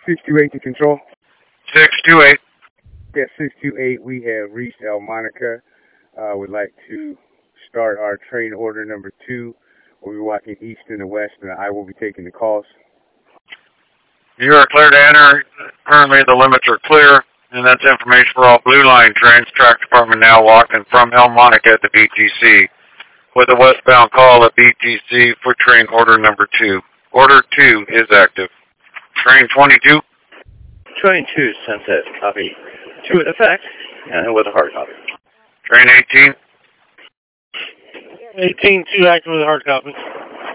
628 to control. 628. Yes, 628. We have reached El Monica. Would like to start our train order number 2. We'll be walking east and the west, and I will be taking the calls. You are clear to enter. Currently, the limits are clear, and that's information for all Blue Line trains. Track department now walking from El Monica to BTC. With a westbound call at BTC for train order number 2. Order 2 is active. Train 22. Train 2, Sunset, copy. 2 in effect, and with a hard copy. Train 18. 18-2 active with a hard copy.